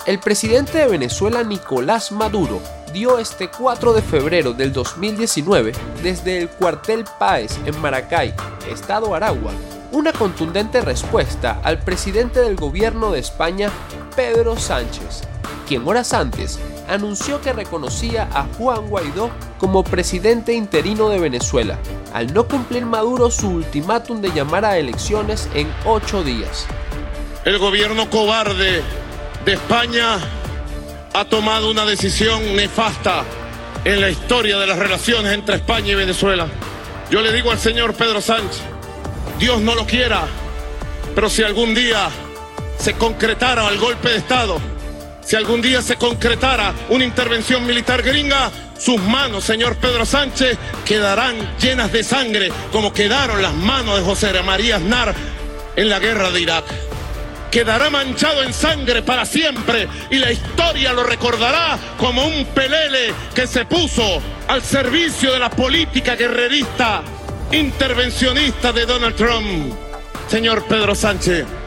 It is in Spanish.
El presidente de Venezuela, Nicolás Maduro, dio este 4 de febrero del 2019, desde el cuartel Páez en Maracay, estado Aragua, una contundente respuesta al presidente del gobierno de España, Pedro Sánchez, quien horas antes anunció que reconocía a Juan Guaidó como presidente interino de Venezuela, al no cumplir Maduro su ultimátum de llamar a elecciones en 8 días. El gobierno cobarde de España ha tomado una decisión nefasta en la historia de las relaciones entre España y Venezuela. Yo le digo al señor Pedro Sánchez, Dios no lo quiera, pero si algún día se concretara el golpe de Estado, si algún día se concretara una intervención militar gringa, sus manos, señor Pedro Sánchez, quedarán llenas de sangre, como quedaron las manos de José María Aznar en la guerra de Irak. Quedará manchado en sangre para siempre y la historia lo recordará como un pelele que se puso al servicio de la política guerrerista, intervencionista de Donald Trump. Señor Pedro Sánchez,